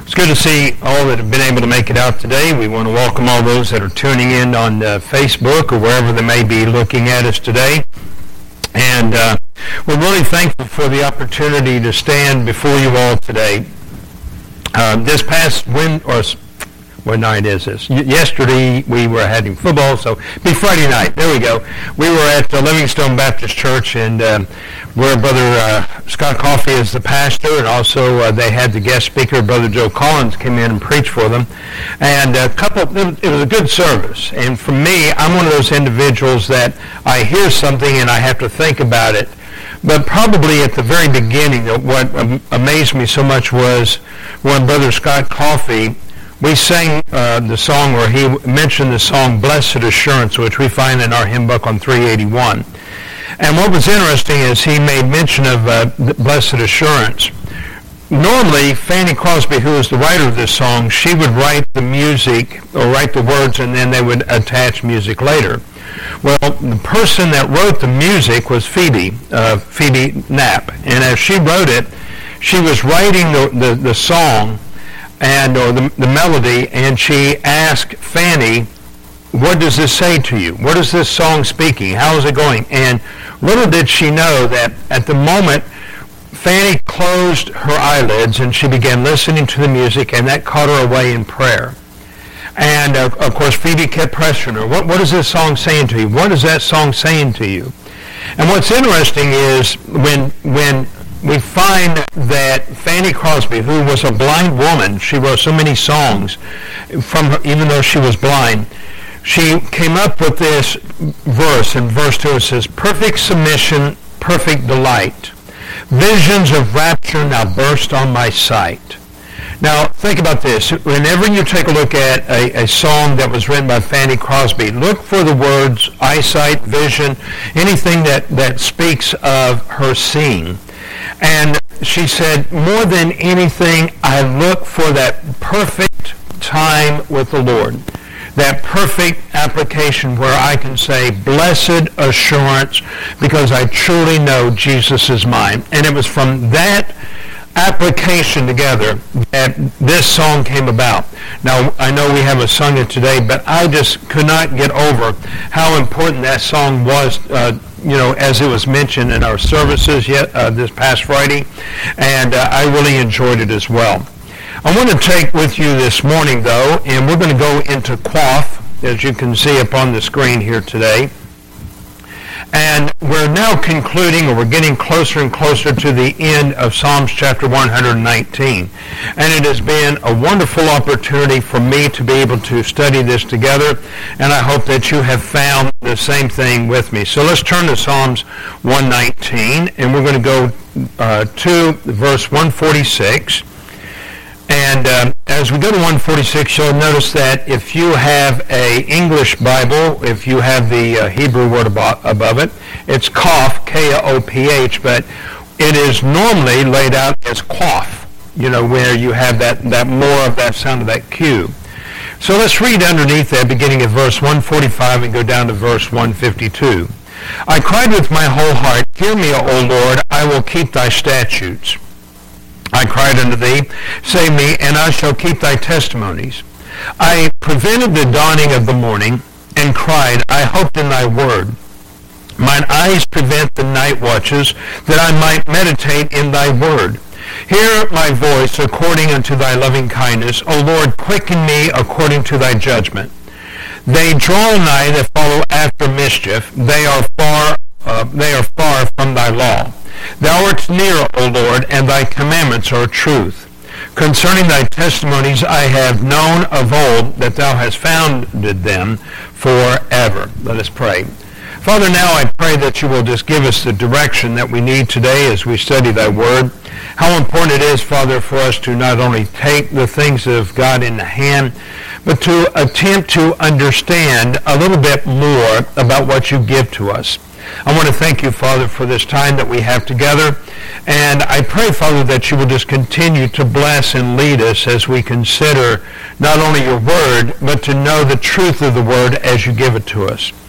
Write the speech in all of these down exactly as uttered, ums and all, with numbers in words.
It's good to see all that have been able to make it out today. We want to welcome all those that are tuning in on uh, Facebook or wherever they may be looking at us today. And uh, we're really thankful for the opportunity to stand before you all today. Uh, this past win or what night is this? Y- yesterday we were having football, so be Friday night. There we go. We were at uh, Livingstone Baptist Church, and uh, where Brother uh, Scott Coffey is the pastor, and also uh, they had the guest speaker, Brother Joe Collins, came in and preached for them. And a couple, it was a good service. And for me, I'm one of those individuals that I hear something and I have to think about it. But probably at the very beginning, what amazed me so much was when Brother Scott Coffey, we sang uh, the song where he mentioned the song Blessed Assurance, which we find in our hymn book on three eighty-one. And what was interesting is he made mention of uh, Blessed Assurance. Normally, Fanny Crosby, who is the writer of this song, she would write the music or write the words and then they would attach music later. Well, the person that wrote the music was Phoebe, uh, Phoebe Knapp. And as she wrote it, she was writing the, the, the song and or the, the melody, and she asked Fanny, what does this say to you? What is this song speaking? How is it going? And little did she know that at the moment, Fanny closed her eyelids and she began listening to the music, and that caught her away in prayer. And uh, of course, Phoebe kept pressuring her. What, what is this song saying to you? What is that song saying to you? And what's interesting is when when we find that Fanny Crosby, who was a blind woman, she wrote so many songs from her, even though she was blind, she came up with this verse. In verse two it says, perfect submission, perfect delight. Visions of rapture now burst on my sight. Now, think about this. Whenever you take a look at a, a song that was written by Fanny Crosby, look for the words eyesight, vision, anything that, that speaks of her seeing. And she said, more than anything, I look for that perfect time with the Lord, that perfect application where I can say, blessed assurance, because I truly know Jesus is mine. And it was from that application together that this song came about. Now, I know we haven't sung it today, but I just could not get over how important that song was, uh, you know, as it was mentioned in our services yet uh, this past Friday, and uh, I really enjoyed it as well. I want to take with you this morning, though, and we're going to go into Quaff, as you can see up on the screen here today. And we're now concluding, or we're getting closer and closer to the end of Psalms chapter one hundred nineteen. And it has been a wonderful opportunity for me to be able to study this together, and I hope that you have found the same thing with me. So let's turn to Psalms one nineteen, and we're going to go uh, to verse one forty-six. And um, as we go to one forty-six, you'll notice that if you have a English Bible, if you have the uh, Hebrew word above, above it, it's Koph, K O P H, but it is normally laid out as Quaff, you know, where you have that, that more of that sound of that Q. So let's read underneath that, beginning at verse one forty-five and go down to verse one fifty-two. I cried with my whole heart, hear me, O Lord, I will keep thy statutes. I cried unto thee, save me, and I shall keep thy testimonies. I prevented the dawning of the morning, and cried, I hoped in thy word. Mine eyes prevent the night watches, that I might meditate in thy word. Hear my voice according unto thy loving kindness. O Lord, quicken me according to thy judgment. They draw nigh that follow after mischief. They are far, uh, they are far from thy law. Thou art near, O Lord, and thy commandments are truth. Concerning thy testimonies I have known of old, that thou hast founded them forever. Let us pray. Father, now I pray that you will just give us the direction that we need today as we study thy word. How important it is, Father, for us to not only take the things of God in the hand, but to attempt to understand a little bit more about what you give to us. I want to thank you, Father, for this time that we have together. And I pray, Father, that you will just continue to bless and lead us as we consider not only your word, but to know the truth of the word as you give it to us.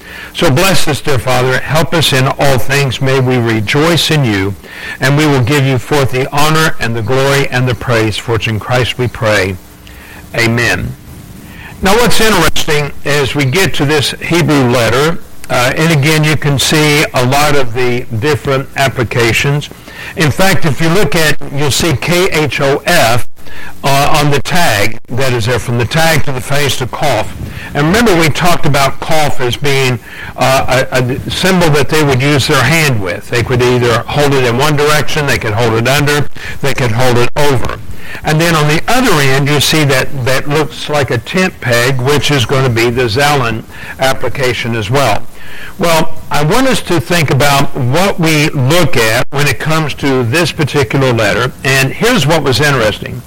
So bless us, dear Father. Help us in all things. May we rejoice in you, and we will give you forth the honor and the glory and the praise. For it's in Christ we pray. Amen. Now what's interesting as we get to this Hebrew letter, uh, and again you can see a lot of the different applications. In fact, if you look at, you'll see K H O F uh, on the tag that is there, from the tag to the face to cough. And remember, we talked about cough as being uh, a, a symbol that they would use their hand with. They could either hold it in one direction, they could hold it under, they could hold it over. And then on the other end, you see that, that looks like a tent peg, which is going to be the Zalon application as well. Well, I want us to think about what we look at when it comes to this particular letter. And here's what was interesting.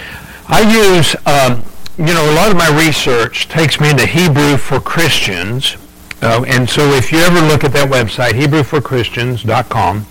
I use, um, you know, a lot of my research takes me into Hebrew for Christians. Uh, and so if you ever look at that website, hebrew for christians dot com,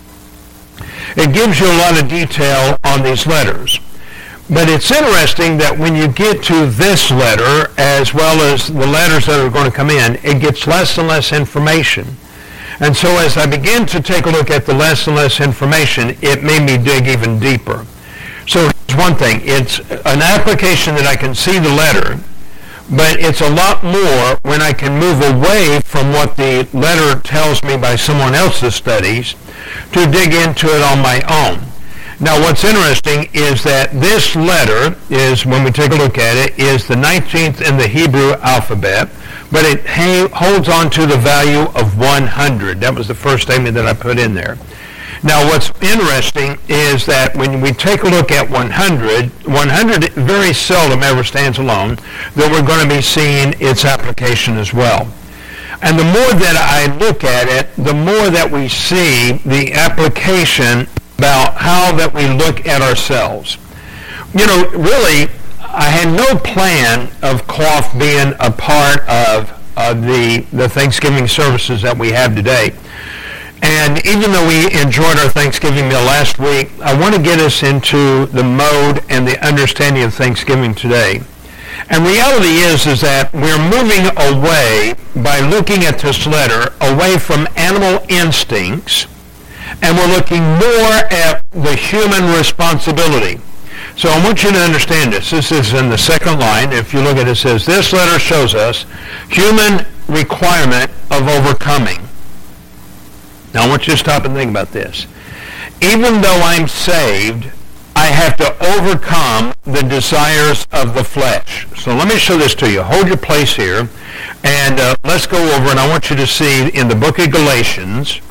it gives you a lot of detail on these letters. But it's interesting that when you get to this letter, as well as the letters that are going to come in, it gets less and less information. And so as I begin to take a look at the less and less information, it made me dig even deeper. So here's one thing. It's an application that I can see the letter, but it's a lot more when I can move away from what the letter tells me by someone else's studies to dig into it on my own. Now, what's interesting is that this letter is, when we take a look at it, is the nineteenth in the Hebrew alphabet, but it ha- holds on to the value of one hundred. That was the first statement that I put in there. Now, what's interesting is that when we take a look at one hundred, one hundred very seldom ever stands alone, that we're going to be seeing its application as well. And the more that I look at it, the more that we see the application about how that we look at ourselves. You know, really, I had no plan of cough being a part of uh, the, the Thanksgiving services that we have today. And even though we enjoyed our Thanksgiving meal last week, I want to get us into the mode and the understanding of Thanksgiving today. And reality is, is that we're moving away, by looking at this letter, away from animal instincts, and we're looking more at the human responsibility. So I want you to understand this. This is in the second line. If you look at it, it says, this letter shows us human requirement of overcoming. Now I want you to stop and think about this. Even though I'm saved, I have to overcome the desires of the flesh. So let me show this to you. Hold your place here, and uh, let's go over, and I want you to see in the book of Galatians.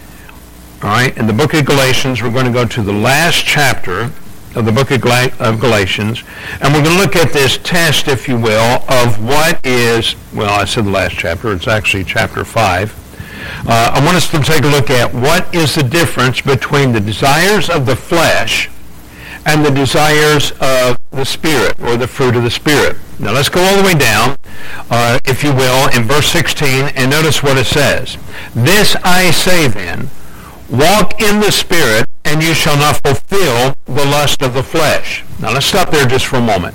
All right, in the book of Galatians, we're going to go to the last chapter of the book of, Gal- of Galatians, and we're going to look at this test, if you will, of what is, well, I said the last chapter, it's actually chapter five. Uh, I want us to take a look at what is the difference between the desires of the flesh and the desires of the Spirit, or the fruit of the Spirit. Now let's go all the way down, uh, if you will, in verse sixteen, and notice what it says. This I say then, walk in the Spirit, and you shall not fulfill the lust of the flesh. Now let's stop there just for a moment.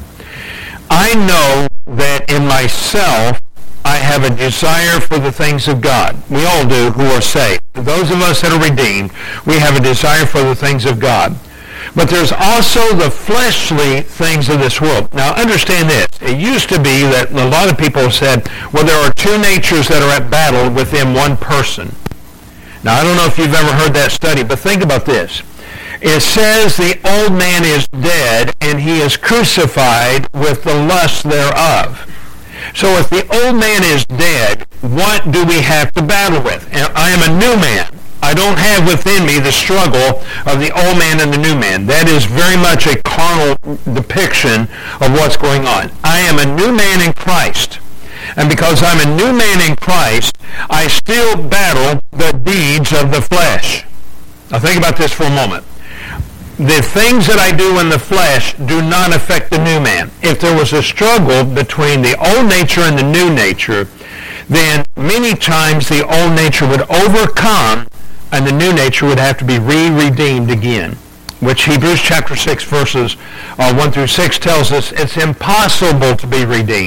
I know that in myself I have a desire for the things of God. We all do who are saved. Those of us that are redeemed, we have a desire for the things of God. But there's also the fleshly things of this world. Now understand this. It used to be that a lot of people said, well, there are two natures that are at battle within one person. Now, I don't know if you've ever heard that study, but think about this. It says the old man is dead, and he is crucified with the lust thereof. So if the old man is dead, what do we have to battle with? And I am a new man. I don't have within me the struggle of the old man and the new man. That is very much a carnal depiction of what's going on. I am a new man in Christ. And because I'm a new man in Christ, I still battle the deeds of the flesh. Now think about this for a moment. The things that I do in the flesh do not affect the new man. If there was a struggle between the old nature and the new nature, then many times the old nature would overcome and the new nature would have to be re-redeemed again, which Hebrews chapter six verses uh, one through six tells us it's impossible to be redeemed.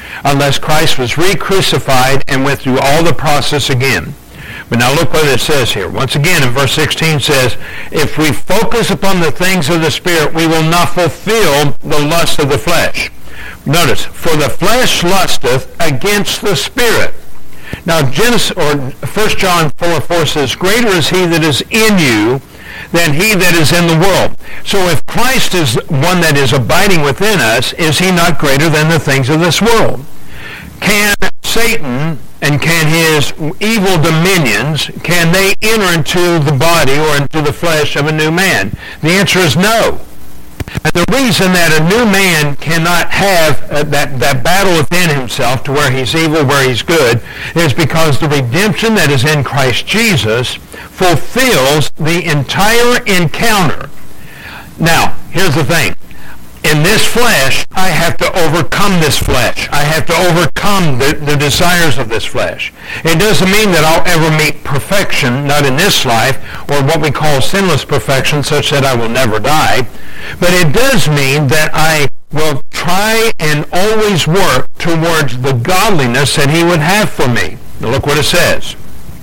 unless Christ was re-crucified and went through all the process again. But now look what it says here. Once again, in verse sixteen says, if we focus upon the things of the Spirit, we will not fulfill the lust of the flesh. Notice, for the flesh lusteth against the Spirit. Now, Genesis, or First John four four says, greater is he that is in you than he that is in the world. So if Christ is one that is abiding within us, is he not greater than the things of this world? Can Satan and can his evil dominions, can they enter into the body or into the flesh of a new man? The answer is no. And the reason that a new man cannot have uh, that, that battle within himself to where he's evil, where he's good, is because the redemption that is in Christ Jesus fulfills the entire encounter. Now, here's the thing. In this flesh, I have to overcome this flesh. I have to overcome the, the desires of this flesh. It doesn't mean that I'll ever meet perfection, not in this life, or what we call sinless perfection, such that I will never die. But it does mean that I will try and always work towards the godliness that he would have for me. Now look what it says.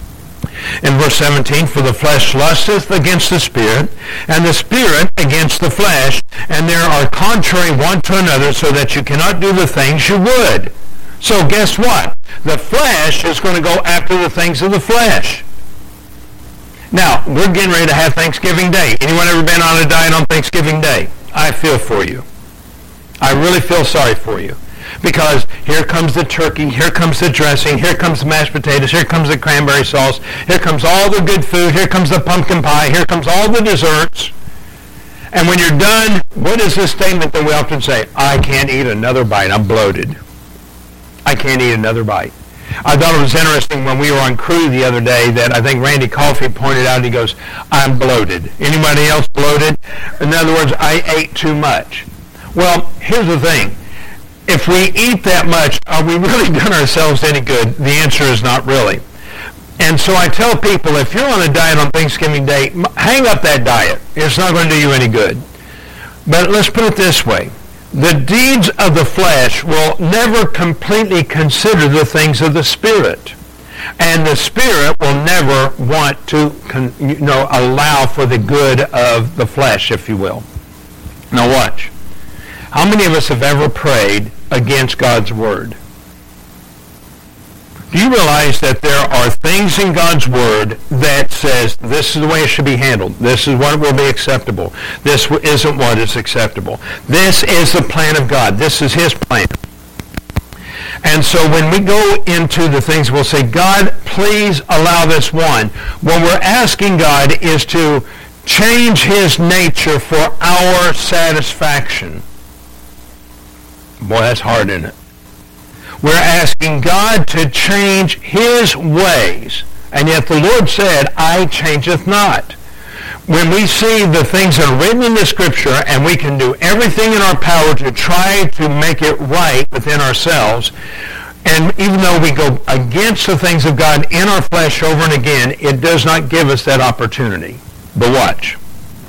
In verse seventeen, for the flesh lusteth against the Spirit, and the Spirit against the flesh, and there are contrary one to another, so that you cannot do the things you would. So guess what? The flesh is going to go after the things of the flesh. Now, we're getting ready to have Thanksgiving Day. Anyone ever been on a diet on Thanksgiving Day? I feel for you. I really feel sorry for you. Because here comes the turkey, here comes the dressing, here comes the mashed potatoes, here comes the cranberry sauce, here comes all the good food, here comes the pumpkin pie, here comes all the desserts. And when you're done, what is the statement that we often say? I can't eat another bite. I'm bloated. I can't eat another bite. I thought it was interesting when we were on crew the other day that I think Randy Coffey pointed out, he goes, I'm bloated. Anybody else bloated? In other words, I ate too much. Well, here's the thing. If we eat that much, are we really done ourselves any good? The answer is not really. And so I tell people, if you're on a diet on Thanksgiving Day, hang up that diet. It's not going to do you any good. But let's put it this way. The deeds of the flesh will never completely consider the things of the Spirit. And the Spirit will never want to you know, allow for the good of the flesh, if you will. Now watch. How many of us have ever prayed against God's Word? Do you realize that there are things in God's Word that says this is the way it should be handled? This is what will be acceptable. This isn't what is acceptable. This is the plan of God. This is His plan. And so when we go into the things, we'll say, God, please allow this one. What we're asking God is to change His nature for our satisfaction. Boy, that's hard, isn't it? We're asking God to change His ways. And yet the Lord said, I changeth not. When we see the things that are written in the Scripture and we can do everything in our power to try to make it right within ourselves, and even though we go against the things of God in our flesh over and again, it does not give us that opportunity. But watch.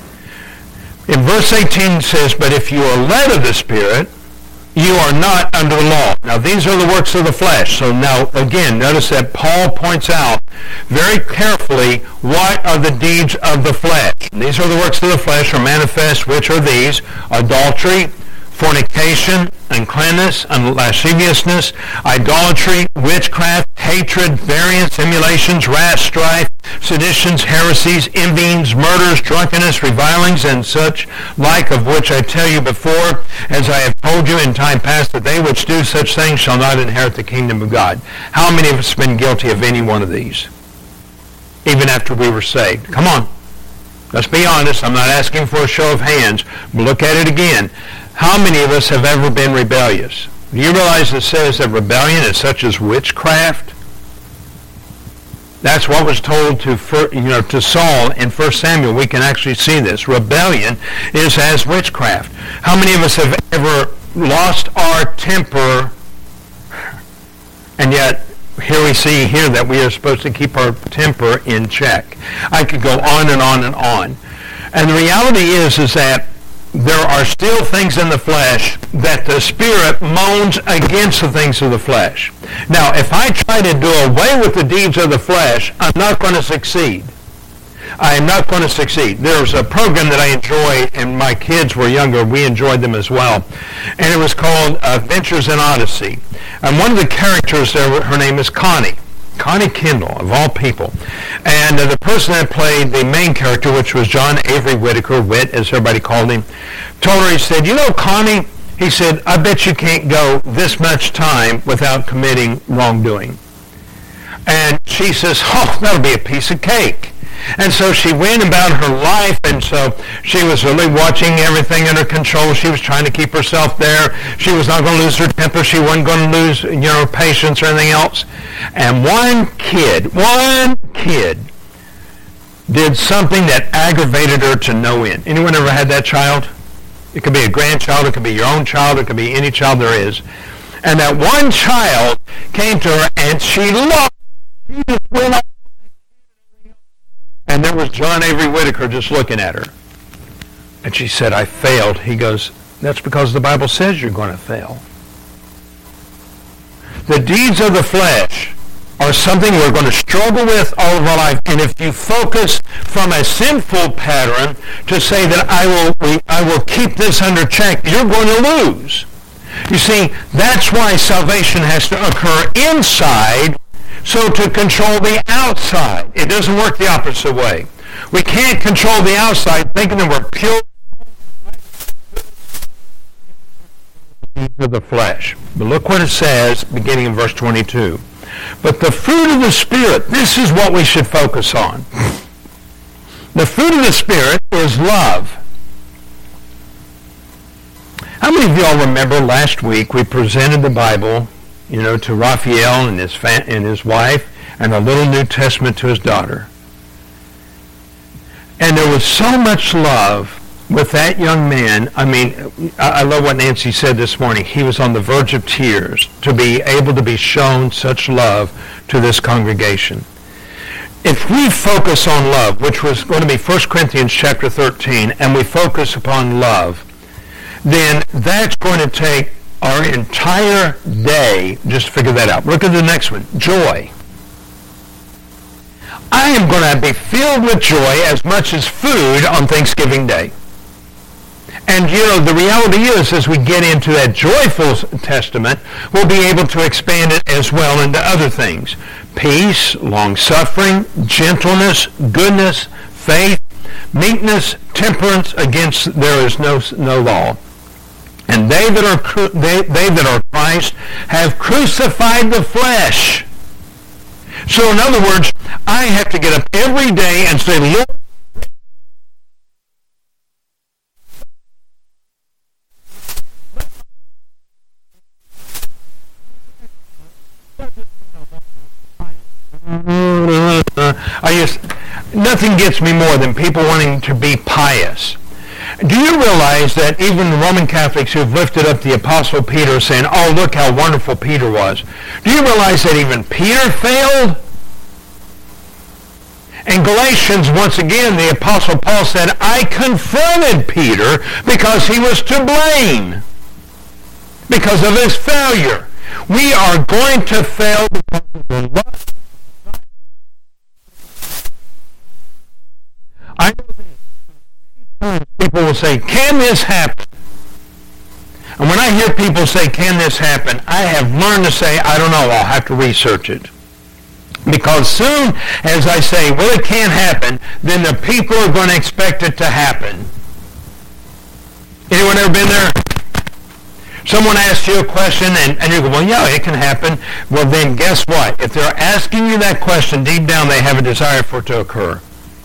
In verse eighteen it says, but if you are led of the Spirit, you are not under the law. Now, these are the works of the flesh. So now, again, notice that Paul points out very carefully what are the deeds of the flesh. And these are the works of the flesh, are manifest, which are these: adultery, fornication, uncleanness, lasciviousness, idolatry, witchcraft, hatred, variance, emulations, wrath, strife, seditions, heresies, envyings, murders, drunkenness, revilings, and such like, of which I tell you before, as I have told you in time past, that they which do such things shall not inherit the kingdom of God. How many of us have been guilty of any one of these, even after we were saved? Come on. Let's be honest. I'm not asking for a show of hands. But look at it again. How many of us have ever been rebellious? Do you realize it says that rebellion is such as witchcraft? That's what was told to you know to Saul in First Samuel. We can actually see this. Rebellion is as witchcraft. How many of us have ever lost our temper, and yet here we see here that we are supposed to keep our temper in check? I could go on and on and on. And the reality is, is that there are still things in the flesh that the Spirit moans against the things of the flesh. Now, if I try to do away with the deeds of the flesh, I'm not going to succeed. I am not going to succeed. There's a program that I enjoy, and my kids were younger. We enjoyed them as well. And it was called uh, Adventures in Odyssey. And one of the characters there, her name is Connie. Connie Kendall, of all people. And uh, the person that played the main character, which was John Avery Whitaker, Whit, as everybody called him, told her, he said, you know, Connie, he said, I bet you can't go this much time without committing wrongdoing. And she says, oh, that'll be a piece of cake. And so she went about her life, and so she was really watching everything under control. She was trying to keep herself there. She was not going to lose her temper. She wasn't going to lose, you know, patience or anything else. And one kid, one kid did something that aggravated her to no end. Anyone ever had that child? It could be a grandchild. It could be your own child. It could be any child there is. And that one child came to her, and she loved it. She just went up. And there was John Avery Whitaker just looking at her. And she said, I failed. He goes, that's because the Bible says you're going to fail. The deeds of the flesh are something we're going to struggle with all of our life. And if you focus from a sinful pattern to say that I will, I will keep this under check, you're going to lose. You see, that's why salvation has to occur inside, so to control the outside. It doesn't work the opposite way. We can't control the outside thinking that we're pure of the flesh. But look what it says beginning in verse twenty-two. But the fruit of the Spirit, this is what we should focus on. The fruit of the Spirit is love. How many of y'all remember last week we presented the Bible, you know, to Raphael and his fa- and his wife, and a little New Testament to his daughter. And there was so much love with that young man. I mean, I, I love what Nancy said this morning. He was on the verge of tears to be able to be shown such love to this congregation. If we focus on love, which was going to be First Corinthians chapter thirteen, and we focus upon love, then that's going to take our entire day just to figure that out. Look at the next one. Joy. I am going to be filled with joy as much as food on Thanksgiving Day. And, you know, the reality is, as we get into that joyful testament, we'll be able to expand it as well into other things. Peace, long-suffering, gentleness, goodness, faith, meekness, temperance. Against there is no, no law. And they that are they, they that are Christ have crucified the flesh. So in other words, I have to get up every day and say, Lord, I just, nothing gets me more than people wanting to be pious. Do you realize that even the Roman Catholics who've lifted up the Apostle Peter saying, oh, look how wonderful Peter was. Do you realize that even Peter failed? In Galatians, once again, the Apostle Paul said, I confronted Peter because he was to blame, because of his failure. We are going to fail because of the lust. I know that people will say, can this happen? And when I hear people say, can this happen, I have learned to say, I don't know, I'll have to research it. Because soon as I say, well, it can't happen, then the people are going to expect it to happen. Anyone ever been there? Someone asks you a question, and, and you go, well, yeah, it can happen. Well, then guess what? If they're asking you that question, deep down they have a desire for it to occur.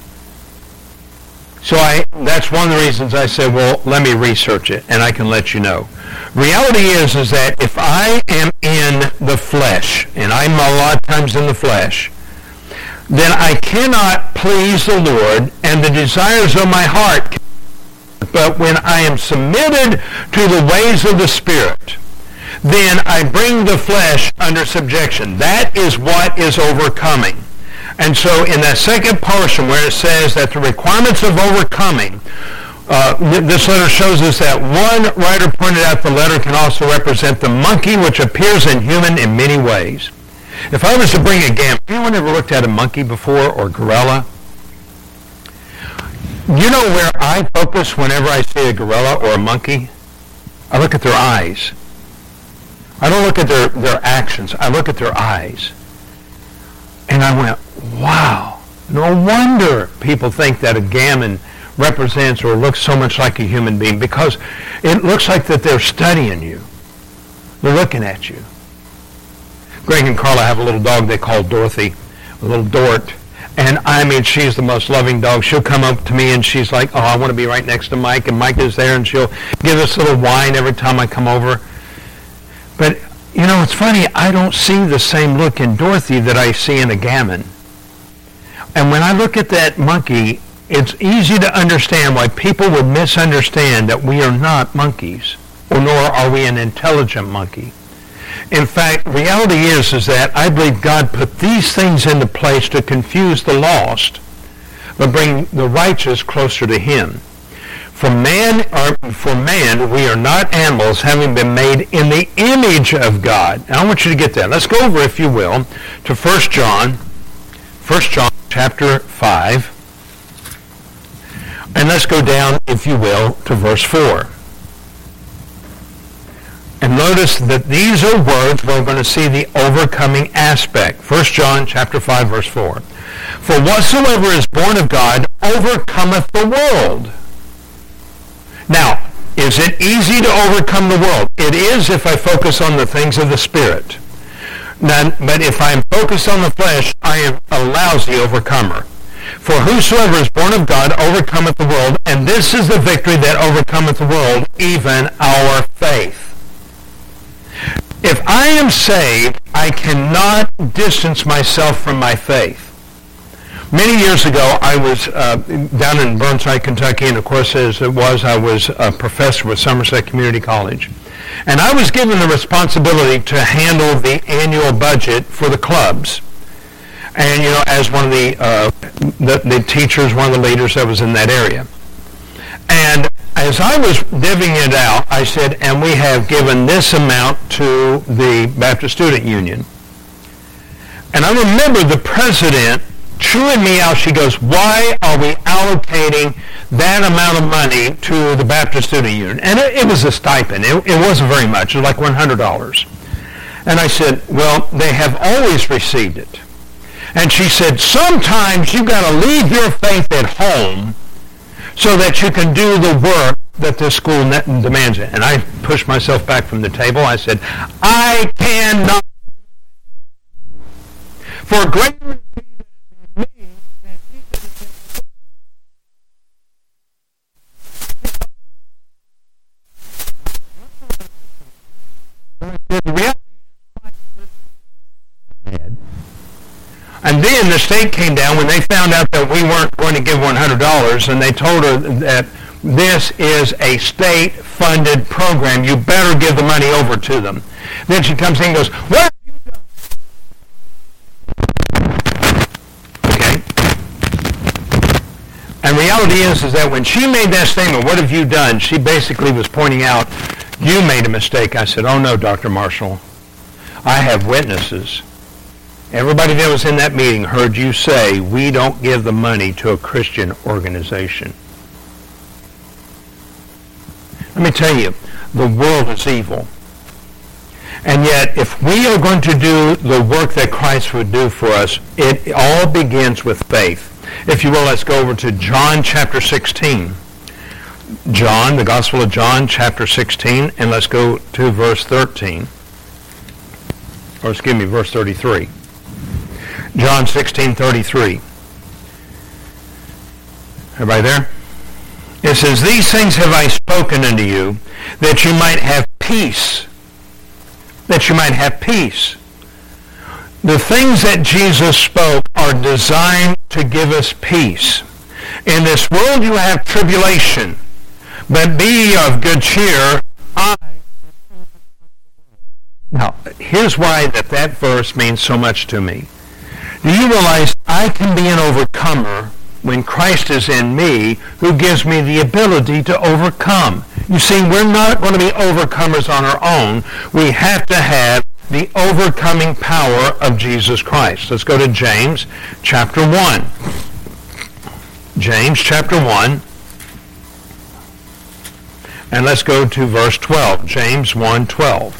So I, that's one of the reasons I said, well, let me research it, and I can let you know. Reality is, is that if I am in the flesh, and I'm a lot of times in the flesh, then I cannot please the Lord, and the desires of my heart. But when I am submitted to the ways of the Spirit, then I bring the flesh under subjection. That is what is overcoming. And so in that second portion where it says that the requirements of overcoming, Uh, this letter shows us that one writer pointed out the letter can also represent the monkey, which appears in human in many ways. If I was to bring a gammon, anyone ever looked at a monkey before or gorilla? You know where I focus whenever I see a gorilla or a monkey? I look at their eyes. I don't look at their, their actions. I look at their eyes. And I went, wow, no wonder people think that a gammon represents or looks so much like a human being, because it looks like that they're studying you. They're looking at you. Greg and Carla have a little dog they call Dorothy, a little Dort. And I mean, she's the most loving dog. She'll come up to me and she's like, oh, I want to be right next to Mike. And Mike is there and she'll give us a little whine every time I come over. But, you know, it's funny, I don't see the same look in Dorothy that I see in a gammon. And when I look at that monkey, it's easy to understand why people would misunderstand that we are not monkeys, or nor are we an intelligent monkey. In fact, reality is, is that I believe God put these things into place to confuse the lost, but bring the righteous closer to Him. For man, or for man, we are not animals, having been made in the image of God. And I want you to get that. Let's go over, if you will, to First John, First John chapter five. And let's go down, if you will, to verse four. And notice that these are words where we're going to see the overcoming aspect. First John chapter five, verse four. For whatsoever is born of God overcometh the world. Now, is it easy to overcome the world? It is if I focus on the things of the Spirit. Now, but if I'm focused on the flesh, I am a lousy overcomer. For whosoever is born of God overcometh the world, and this is the victory that overcometh the world, even our faith. If I am saved, I cannot distance myself from my faith. Many years ago, I was uh, down in Burnside, Kentucky, and of course, as it was, I was a professor with Somerset Community College. And I was given the responsibility to handle the annual budget for the clubs. And, you know, as one of the, uh, the, the teachers, one of the leaders that was in that area. And as I was divvying it out, I said, and we have given this amount to the Baptist Student Union. And I remember the president chewing me out. She goes, why are we allocating that amount of money to the Baptist Student Union? And it, it was a stipend. It, it wasn't very much. It was like one hundred dollars. And I said, well, they have always received it. And she said, sometimes you've got to leave your faith at home so that you can do the work that this school demands it. And I pushed myself back from the table. I said, I cannot. For greater is he that is in me than he that is in the world. And then the state came down when they found out that we weren't going to give one hundred dollars, and they told her that this is a state-funded program. You better give the money over to them. Then she comes in and goes, what have you done? Okay? And reality is, is that when she made that statement, what have you done? She basically was pointing out, you made a mistake. I said, oh no, Doctor Marshall. I have witnesses. Everybody that was in that meeting heard you say, we don't give the money to a Christian organization. Let me tell you, the world is evil. And yet, if we are going to do the work that Christ would do for us, it all begins with faith. If you will, let's go over to John chapter sixteen. John, the Gospel of John chapter sixteen, and let's go to verse thirteen. Or excuse me, verse thirty-three. John sixteen thirty-three. Everybody there? It says, these things have I spoken unto you, that you might have peace. That you might have peace. The things that Jesus spoke are designed to give us peace. In this world you have tribulation, but be ye of good cheer. I Now, here's why that, that verse means so much to me. Do you realize I can be an overcomer when Christ is in me, who gives me the ability to overcome. You see, we're not going to be overcomers on our own. We have to have the overcoming power of Jesus Christ. Let's go to James chapter one. James chapter one. And let's go to verse twelve. James one twelve.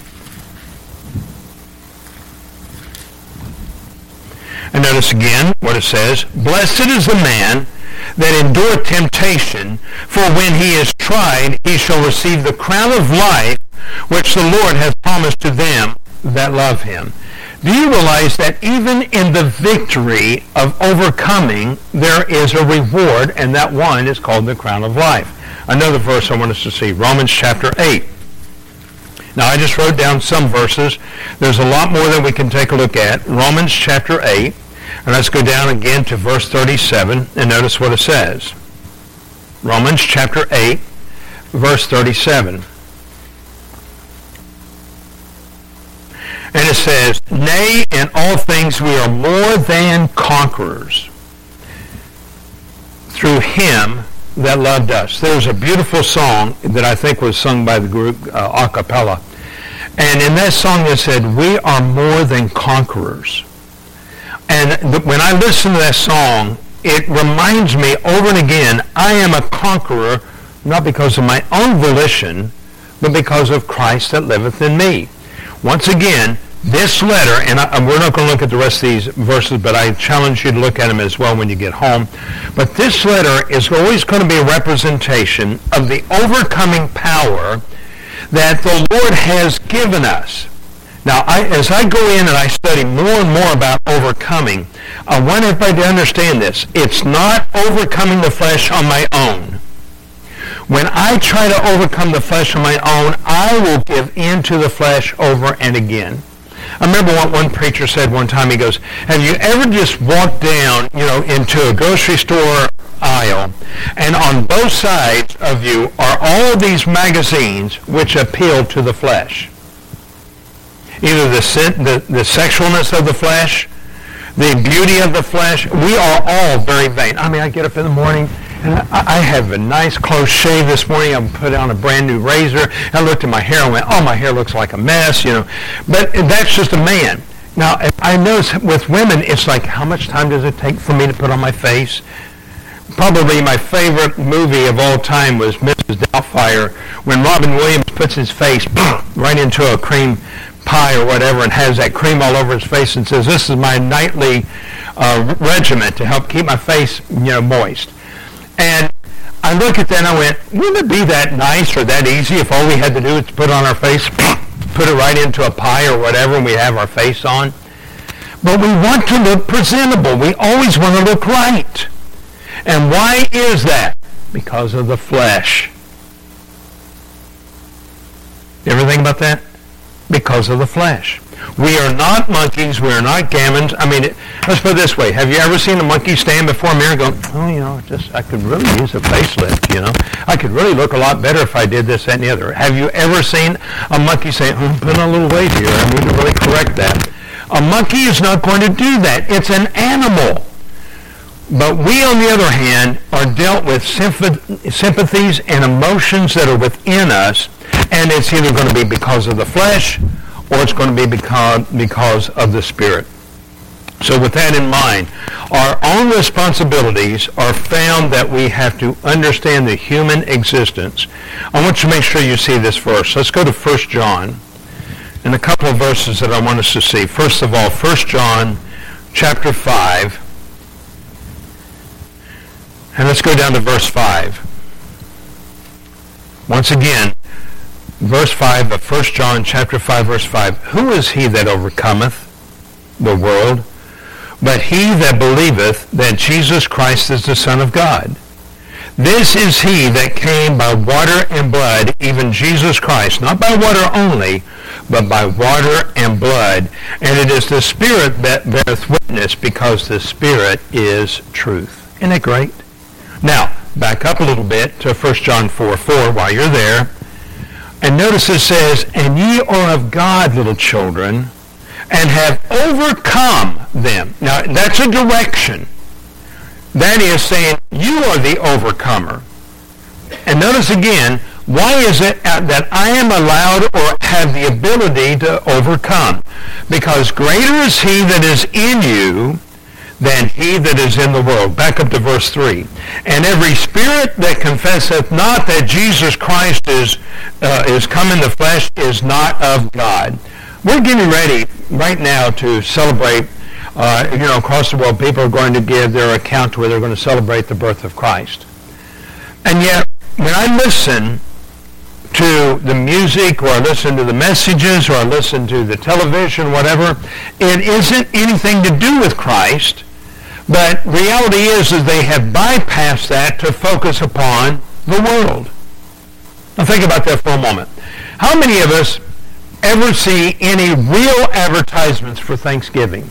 And notice again what it says. Blessed is the man that endureth temptation, for when he is tried, he shall receive the crown of life, which the Lord hath promised to them that love him. Do you realize that even in the victory of overcoming, there is a reward, and that one is called the crown of life? Another verse I want us to see, Romans chapter eight. Now, I just wrote down some verses. There's a lot more that we can take a look at. Romans chapter eight. And let's go down again to verse thirty-seven and notice what it says. Romans chapter eight, verse thirty-seven. And it says, Nay, in all things we are more than conquerors through him that loved us. There's a beautiful song that I think was sung by the group uh, a cappella. And in that song it said, we are more than conquerors. And th- when I listen to that song, it reminds me over and again, I am a conqueror, not because of my own volition, but because of Christ that liveth in me. Once again, this letter, and, I, and we're not going to look at the rest of these verses, but I challenge you to look at them as well when you get home. But this letter is always going to be a representation of the overcoming power that the Lord has given us. Now, I, as I go in and I study more and more about overcoming, I want everybody to understand this. It's not overcoming the flesh on my own. When I try to overcome the flesh on my own, I will give in to the flesh over and again. I remember what one preacher said one time. He goes, have you ever just walked down, you know, into a grocery store aisle, and on both sides of you are all these magazines which appeal to the flesh? Either the, the, the sexualness of the flesh, the beauty of the flesh. We are all very vain. I mean, I get up in the morning, and I, I have a nice close shave this morning. I put on a brand new razor. I looked at my hair and went, oh, my hair looks like a mess, you know. But that's just a man. Now, I notice with women, it's like, how much time does it take for me to put on my face? Probably my favorite movie of all time was Missus Doubtfire, when Robin Williams puts his face right into a cream pie or whatever and has that cream all over his face and says, this is my nightly uh, regimen to help keep my face, you know, moist. And I look at that and I went, wouldn't it be that nice or that easy if all we had to do is put on our face, put it right into a pie or whatever, and we have our face on? But we want to look presentable. We always want to look right. And why is that? Because of the flesh. You ever think about that? Because of the flesh. We are not monkeys. We are not gammons. I mean, it, let's put it this way. Have you ever seen a monkey stand before a mirror and go, oh, you know, just I could really use a facelift, you know. I could really look a lot better if I did this, that, and the other. Have you ever seen a monkey say, oh, I'm putting on a little weight here. I need to really correct that. A monkey is not going to do that. It's an animal. But we, on the other hand, are dealt with sympath- sympathies and emotions that are within us, and it's either going to be because of the flesh or it's going to be because, because of the Spirit. So with that in mind, our own responsibilities are found that we have to understand the human existence. I want you to make sure you see this verse. Let's go to First John, and a couple of verses that I want us to see. First of all, First John chapter five. And let's go down to verse five. Once again, verse five of First John chapter five, verse five. Who is he that overcometh the world, but he that believeth that Jesus Christ is the Son of God? This is he that came by water and blood, even Jesus Christ, not by water only, but by water and blood. And it is the Spirit that beareth witness, because the Spirit is truth. Isn't that great? Now, back up a little bit to First John four four while you're there. And notice it says, and ye are of God, little children, and have overcome them. Now, that's a direction. That is saying, you are the overcomer. And notice again, why is it that I am allowed or have the ability to overcome? Because greater is he that is in you than he that is in the world. Back up to verse three. And every spirit that confesseth not that Jesus Christ is uh, is come in the flesh is not of God. We're getting ready right now to celebrate, uh, you know, across the world, people are going to give their account where they're going to celebrate the birth of Christ. And yet, when I listen to the music, or I listen to the messages, or I listen to the television, whatever, it isn't anything to do with Christ, but reality is, is they have bypassed that to focus upon the world. Now think about that for a moment. How many of us ever see any real advertisements for Thanksgiving?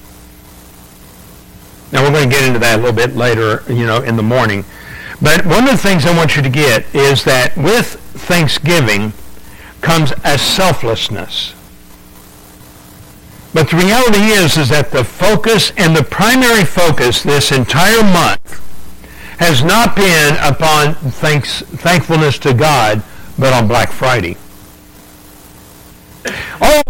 Now we're going to get into that a little bit later, you know, in the morning. But one of the things I want you to get is that with Thanksgiving comes a selflessness. But the reality is, is that the focus and the primary focus this entire month has not been upon thanks, thankfulness to God, but on Black Friday. Oh,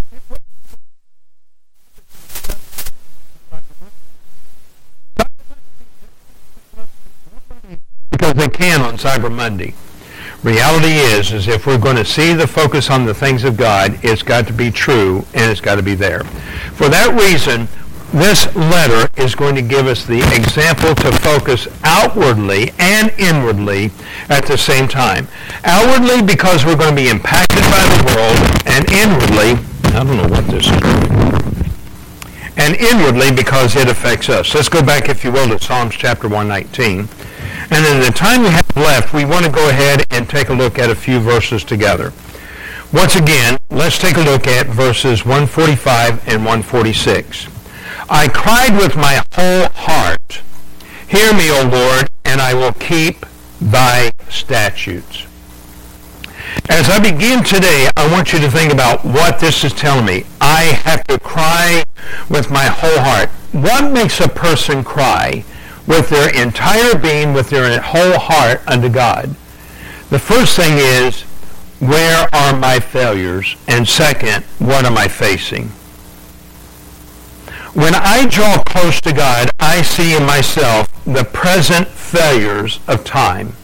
because they can on Cyber Monday. Reality is, is if we're going to see the focus on the things of God, it's got to be true and it's got to be there. For that reason, this letter is going to give us the example to focus outwardly and inwardly at the same time. Outwardly because we're going to be impacted by the world, and inwardly, I don't know what this is doing, and inwardly because it affects us. Let's go back, if you will, to Psalms chapter one nineteen. And in the time we have left, we want to go ahead and take a look at a few verses together. Once again, let's take a look at verses one forty-five and one forty-six. I cried with my whole heart, hear me, O Lord, and I will keep thy statutes. As I begin today, I want you to think about what this is telling me. I have to cry with my whole heart. What makes a person cry with their entire being, with their whole heart unto God? The first thing is, where are my failures? And second, what am I facing? When I draw close to God, I see in myself the present failures of time.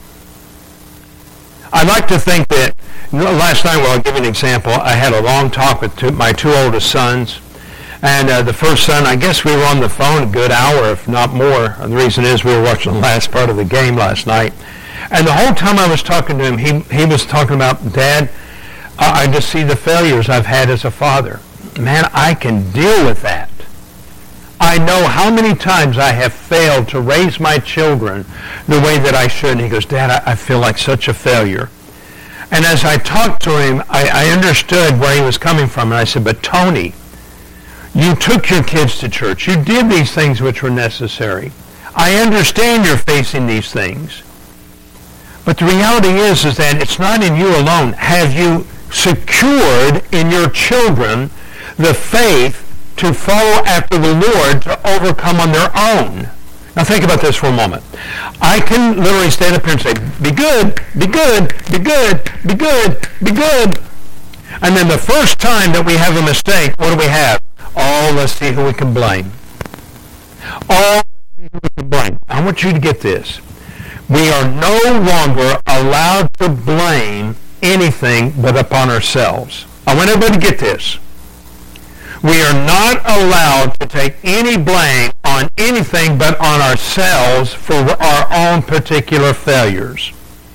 I like to think that, you know, last night, well, I'll give you an example. I had a long talk with two, my two oldest sons. And uh, the first son, I guess we were on the phone a good hour, if not more. And the reason is we were watching the last part of the game last night. And the whole time I was talking to him, he, he was talking about, Dad, I, I just see the failures I've had as a father. Man, I can deal with that. I know how many times I have failed to raise my children the way that I should. And he goes, Dad, I, I feel like such a failure. And as I talked to him, I, I understood where he was coming from. And I said, but Tony, you took your kids to church. You did these things which were necessary. I understand you're facing these things. But the reality is, is that it's not in you alone. Have you secured in your children the faith to follow after the Lord to overcome on their own? Now think about this for a moment. I can literally stand up here and say, be good, be good, be good, be good, be good. And then the first time that we have a mistake, what do we have? Oh, let's see who we can blame. Oh, let's see who we can blame. I want you to get this. We are no longer allowed to blame anything but upon ourselves. I want everybody to get this. We are not allowed to take any blame on anything but on ourselves for our own particular failures.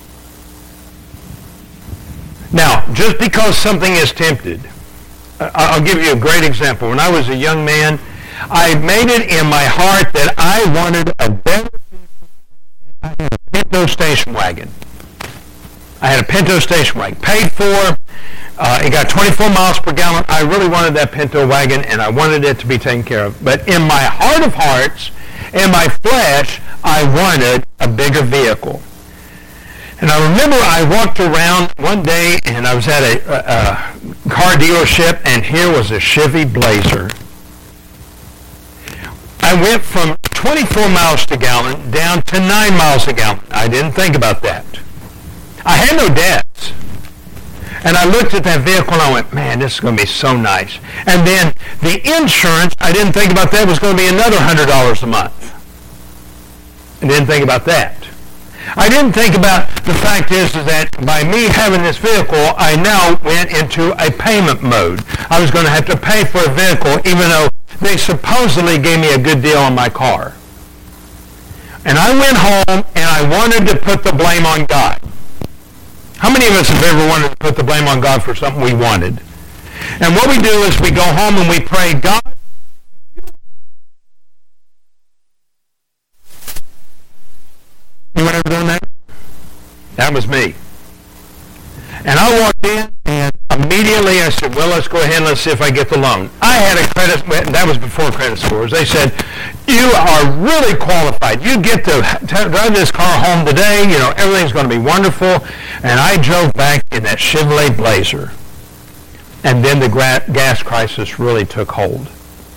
Now, just because something is tempted, I'll give you a great example. When I was a young man, I made it in my heart that I wanted a better I had a Pinto station wagon. I had a Pinto station wagon. Paid for. Uh, it got twenty-four miles per gallon. I really wanted that Pinto wagon, and I wanted it to be taken care of. But in my heart of hearts, in my flesh, I wanted a bigger vehicle. And I remember I walked around one day, and I was at a, a, a car dealership, and here was a Chevy Blazer. I went from twenty-four miles to gallon down to nine miles a gallon. I didn't think about that. I had no debts. And I looked at that vehicle and I went, man, this is going to be so nice. And then the insurance, I didn't think about that, was going to be another one hundred dollars a month. I didn't think about that. I didn't think about the fact is, is that by me having this vehicle, I now went into a payment mode. I was going to have to pay for a vehicle even though they supposedly gave me a good deal on my car. And I went home and I wanted to put the blame on God. How many of us have ever wanted to put the blame on God for something we wanted? And what we do is we go home and we pray, God, anyone ever done that? That was me. And I walked in and immediately I said, well, let's go ahead and let's see if I get the loan. I had a credit, that was before credit scores. They said, you are really qualified. You get to drive this car home today. You know, everything's going to be wonderful. And I drove back in that Chevrolet Blazer. And then the gra- gas crisis really took hold.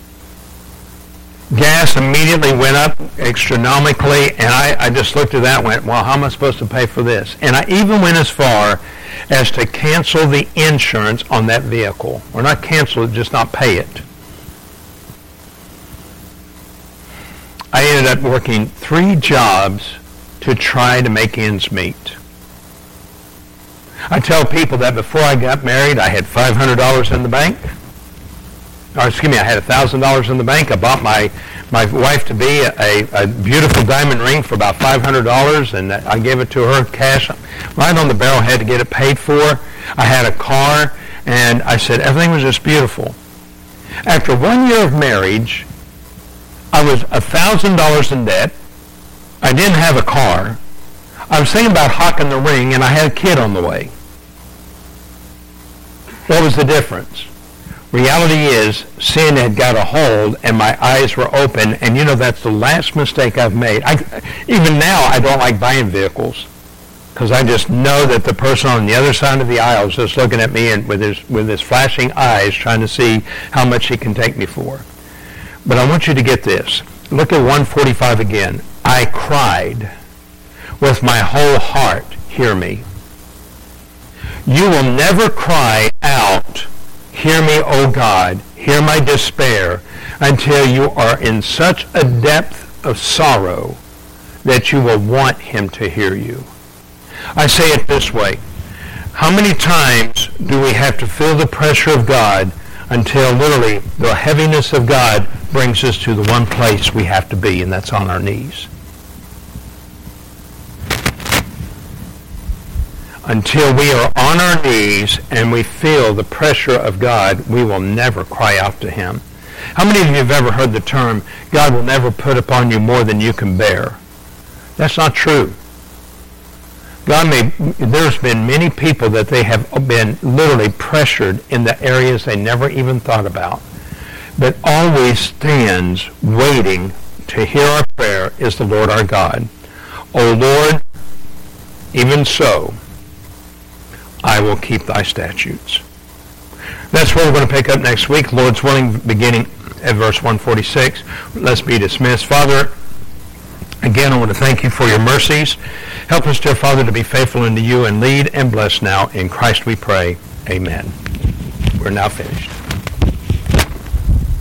Gas immediately went up astronomically, and I, I just looked at that and went, well, how am I supposed to pay for this? And I even went as far as to cancel the insurance on that vehicle. Or not cancel it, just not pay it. I ended up working three jobs to try to make ends meet. I tell people that before I got married, I had five hundred dollars in the bank. Or excuse me, I had one thousand dollars in the bank. I bought my, my wife-to-be a, a beautiful diamond ring for about five hundred dollars, and I gave it to her cash right on the barrelhead to get it paid for. I had a car, and I said everything was just beautiful. After one year of marriage, I was one thousand dollars in debt. I didn't have a car. I was thinking about hocking the ring, and I had a kid on the way. What was the difference? Reality is, sin had got a hold, and my eyes were open, and you know that's the last mistake I've made. I, even now, I don't like buying vehicles, because I just know that the person on the other side of the aisle is just looking at me and with his with his flashing eyes, trying to see how much he can take me for. But I want you to get this. Look at one forty-five again. I cried with my whole heart, hear me. You will never cry out, hear me, O God, hear my despair, until you are in such a depth of sorrow that you will want him to hear you. I say it this way. How many times do we have to feel the pressure of God until literally the heaviness of God brings us to the one place we have to be, and that's on our knees? Until we are on our knees and we feel the pressure of God, we will never cry out to him. How many of you have ever heard the term, God will never put upon you more than you can bear? That's not true. God may, there's been many people that they have been literally pressured in the areas they never even thought about. But always stands waiting to hear our prayer is the Lord our God. O Lord, even so, I will keep thy statutes. That's where we're going to pick up next week, Lord's willing, beginning at verse one forty-six. Let's be dismissed. Father, again, I want to thank you for your mercies. Help us, dear Father, to be faithful unto you and lead and bless now. In Christ we pray. Amen. We're now finished.